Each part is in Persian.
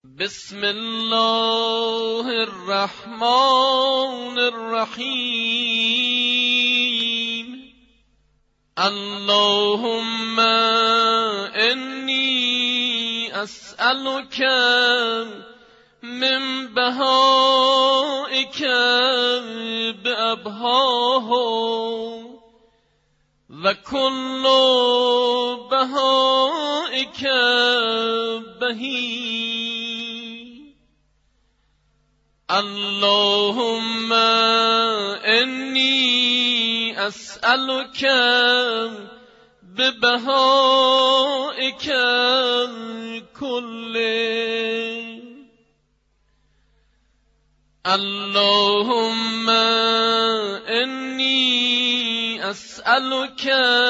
بسم الله الرحمن الرحیم. اللهم انی اسألک من بهائک بأبهاه و کل بهائک بهی. اللهم انی اسألک ببهائک کله. اللهم انی اسألک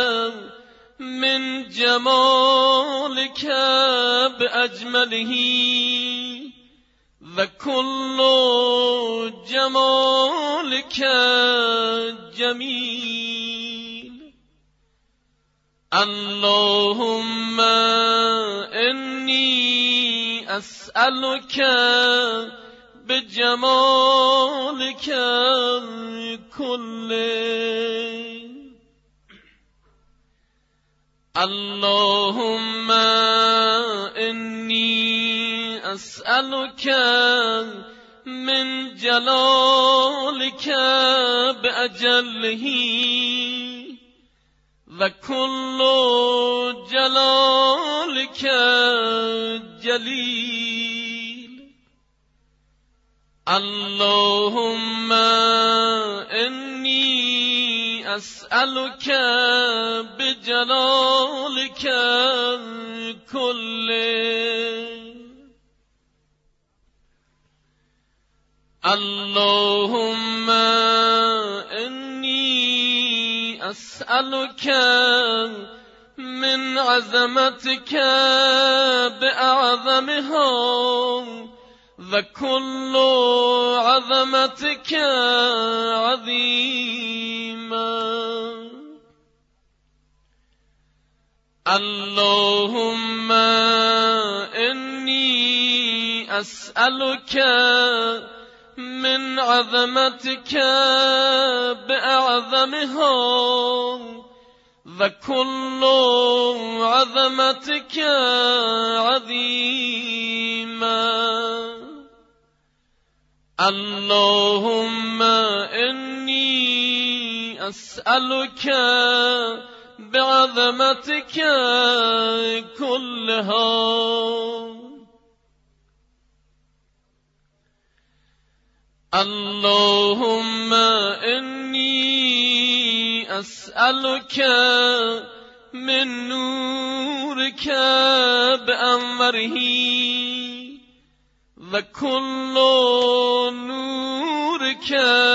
من جمالک باجمله و کل جمالک جمیل. اللهم انی اسألک بجمالک کله. اللهم انی اسألک من جلالک بأجله و کل جلالک جلیل. اللهم انی اسألک بجلالک کله. اللهم انی اسألک من عظمتک بأعظمها و کل عظمتک عظیما. اللهم انی اسألک من عظمتک بأعظمها و کل عظمتک عظیما. اللهم انی اسألک بعظمتک كلها. اللهم انی اسألک من نورک بأنوره و کل نورک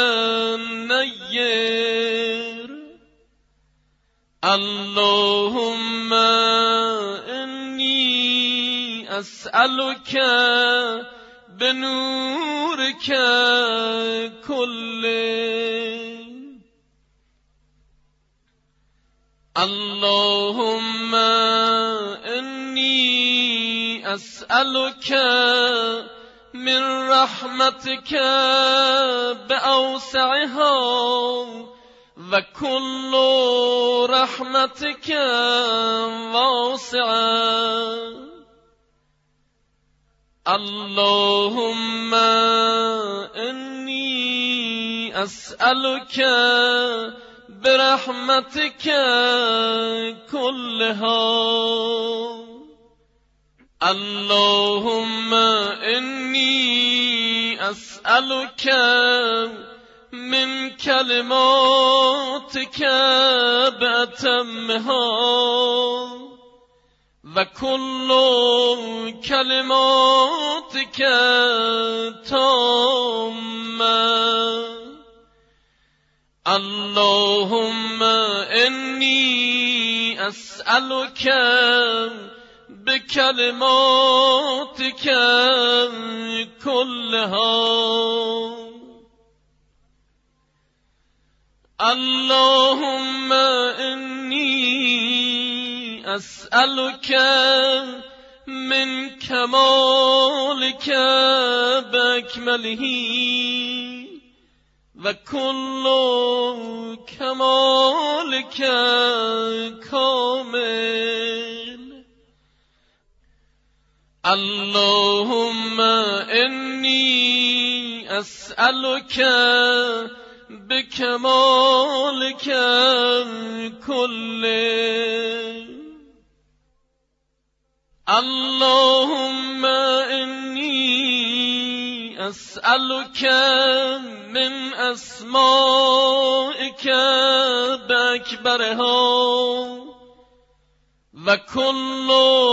نیر. اللهم انی اسألک بنورک کله. اللهم انی اسألک من رحمتک بأوسعها و کل رحمتک واسعة. اللهم انی اسألک برحمتک كلها. اللهم انی اسألک من کلماتک بأتمها و کل کلماتک تامة. اللهم انی اسألک بکلماتک كلها. اللهم انی اسألک من كمالك بأكمله وكل كمالك كامل. اللهم إني أسألك بكمالك كله. اللهم إني أسألك من أسمائك بأكبرها وكل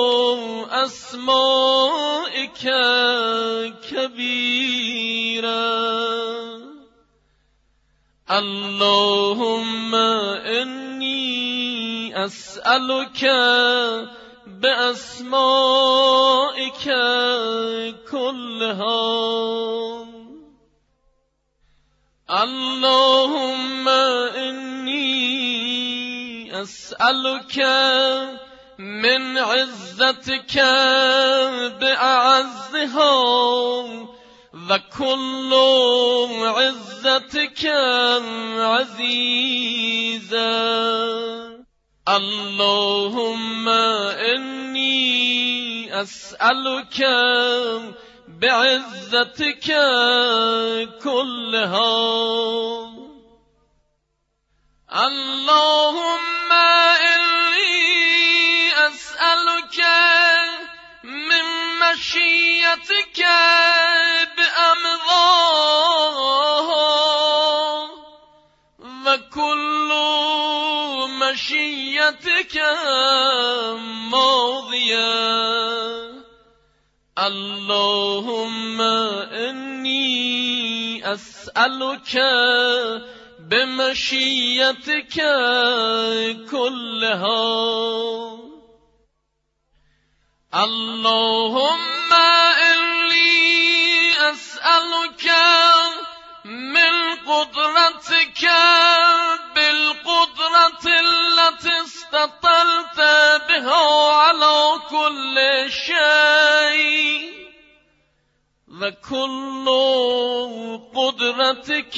أسمائك كبيرا. اللهم إني أسألك بأسمائك كلها. اللهم إني أسألك من عزتك بأعزها وكل عزتك عزيزا. اللهم إني أسألك بعزتك كلها. اللهم إني أسألك من مشيتك بأمضاها وكل مشيتك ماضية. اللهم إني أسألك بمشيتك كلها. اللهم إني أسألك من قدرتك بالقدرة التي استطلت بها على كل شيء وكل قدرتك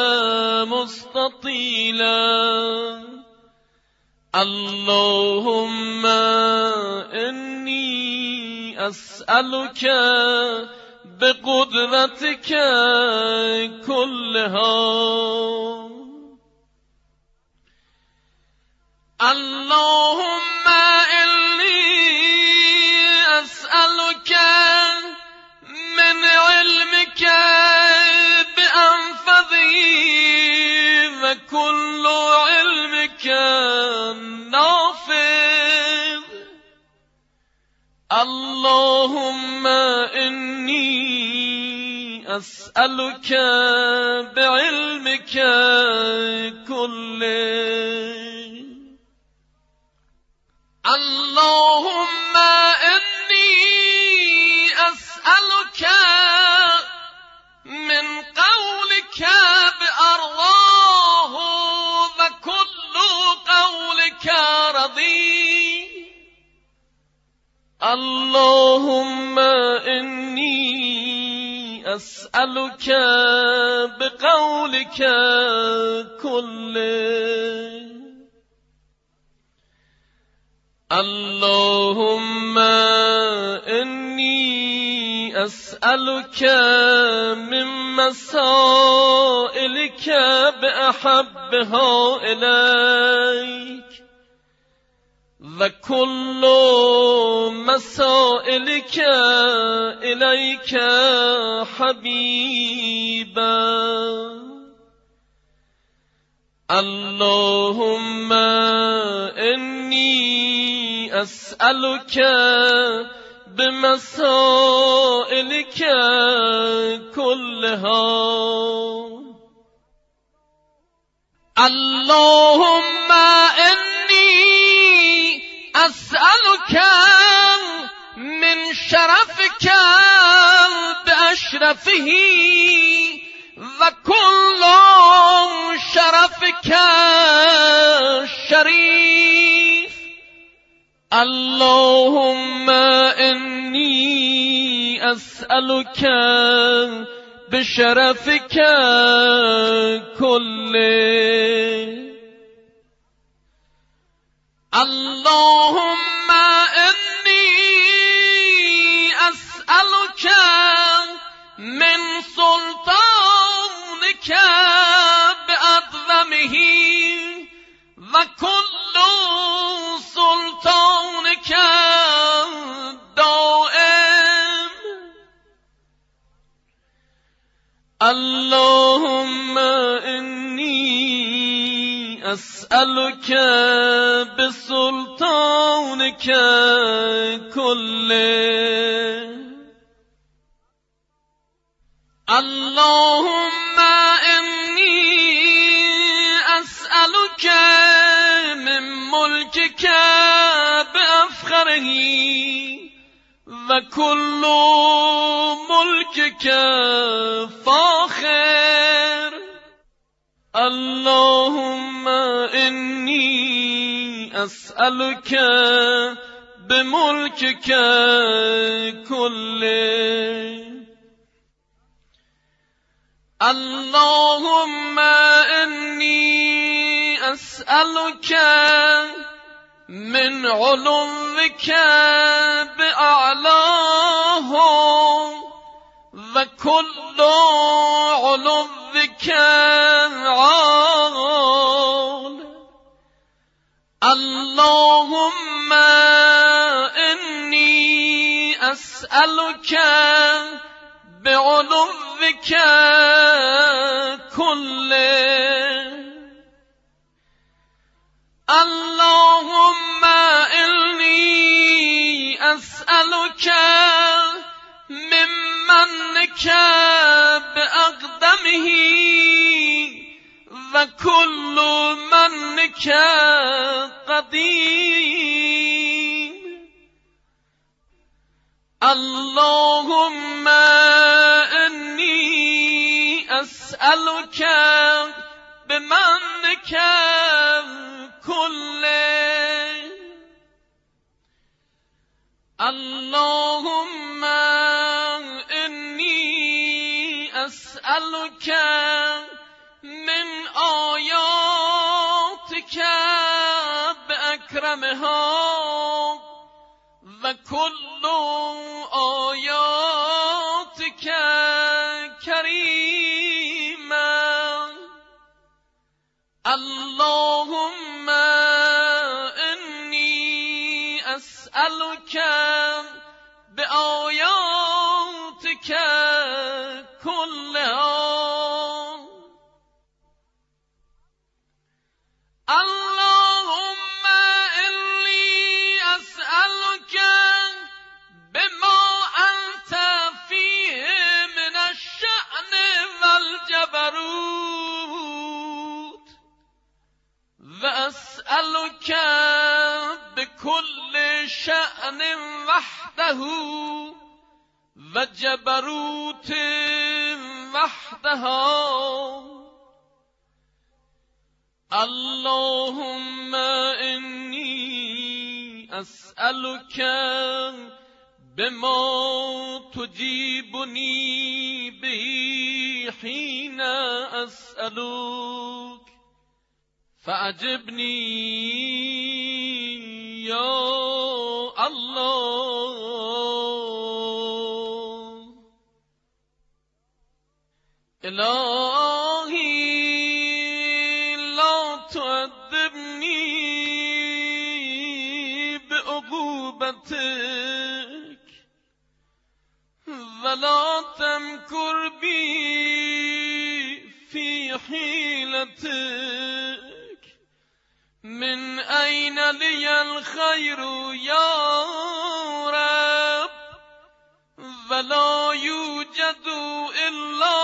مستطيلا. اللهم إني أسألك بقدرتك كلها. اللهم إني أسألك من علمك بأنفذه وكل علمك نافذ. اللهم إني أسألك بعلمك كله. اللهم إني أسألك من قولك بأرضاه وكل قولك رضي. اللهم إني أسألك بقولك كله. اللهم إني أسألك من مسائلك بأحبها إليك وكل مسائلك إليك حبيبا. اللهم إني أسألك بمسائلك كلها. اللهم إني أسألك من شرفك بأشرفه وكل شرفك شريف. اللهم إني أسألك بشرفك كله. اللهم إني أسألك من سلطانك بأعظمه وكل سلطانك دائم. اللهم إني أسألك بسلطانك كله. اللهم إني أسألك من ملكك بأفخره وكل ملكك فاخر. اللهم إني أسألك بملكك كله. اللهم إني أسألك من علوك بأعلاه وكل علوك عال. اللهم إني أسألك بعلوك كله. اللهم إني أسألك من منك بأقدمه وكل منك قديم. اللهم إني أسألك بمنك كله. اللهم إني أسألك من آياتك بأكرمها وكل آياتك كريما. اللهم إني أسألك بآياتك كلها. اللهم إني أسألك بما أنت فيه من الشأن والجبروت، وأسألك بكل شأن وحده وجبروت وحدها. اللهم إني أسألك بما تجيبني به حين أسألك فأجبني يا الله. إلهي لا تعذبني بعقوبتك ولا تمكر بي في حيلتك. من أين لي الخير يا رب ولا يوجد إلا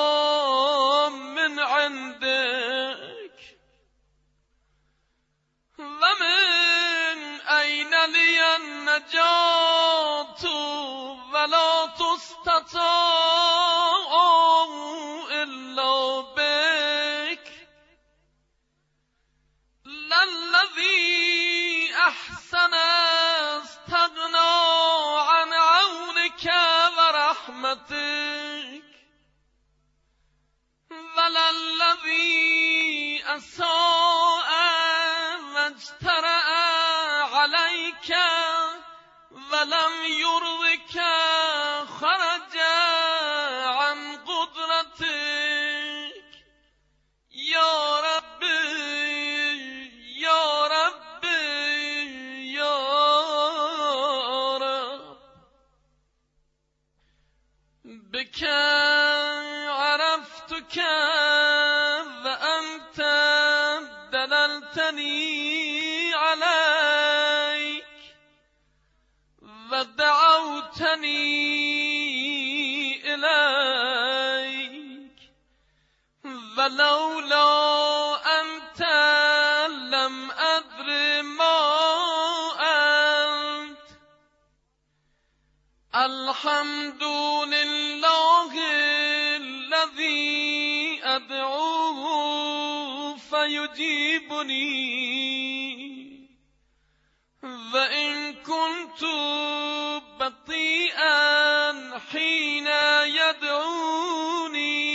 من عندك. ومن أين لي النجاة ولا تستطاع إلا بك. للذي أحسن رحمتك وللذي أساء واجترأ عليك ولم يرضك خرج عن قدرتك يا ربي يا ربي يا رب بك عرفتك وأنت دللتني عليك ودعوتني إليك ولولا أنت لم أدر ما أنت الحمد لله الذي أدعوه فيجيبني وإن كنت بطيئا حين يدعوني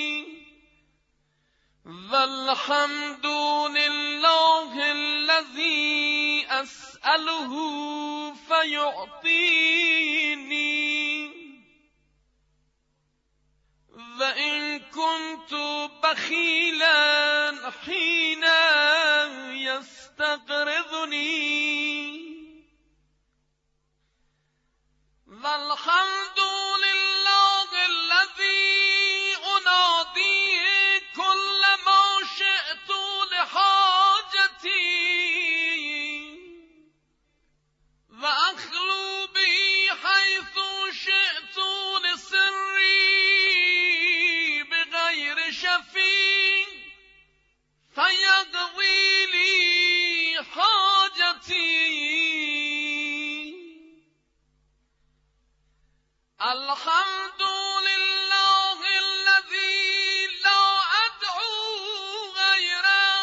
والحمد لله الذي أسأله فيعطيني وإن كنت بخيلا حين يستقرضني والحمد لله الذي أناديه كلما شئت لحاجتي وأخلو به حيث شئت لسري بغير شفيع فيقضي لي حاجتي الحمد لله الذي لا أدعو غيره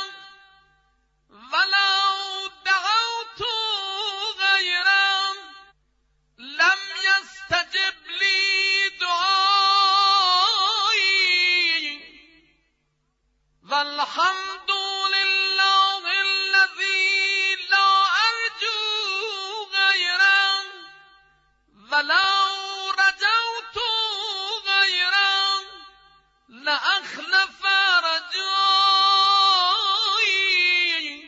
ولو دعوت غيره لم يستجب لي دعائي والحمد لله الذي لا أرجو غيره ولو رجوت غيره لأخلف رجائي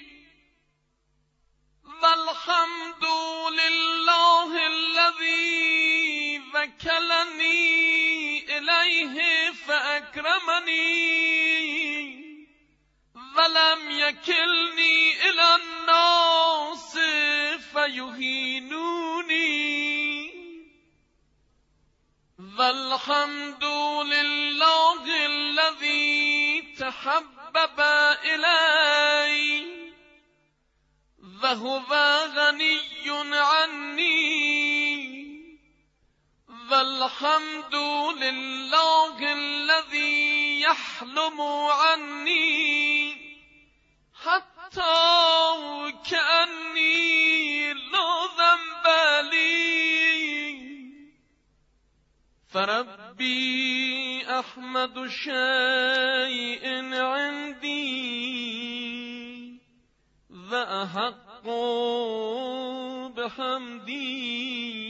والحمد لله الذي وكلني إليه فأكرمني ولم يكلني إلى الناس فيهينوني والحمد لله الذي تحبب إلي وهو غني عني والحمد لله الذي يحلم عني حتى كأني لا ذنب لي فربي أحمد شيء عندي وأحق بحمدي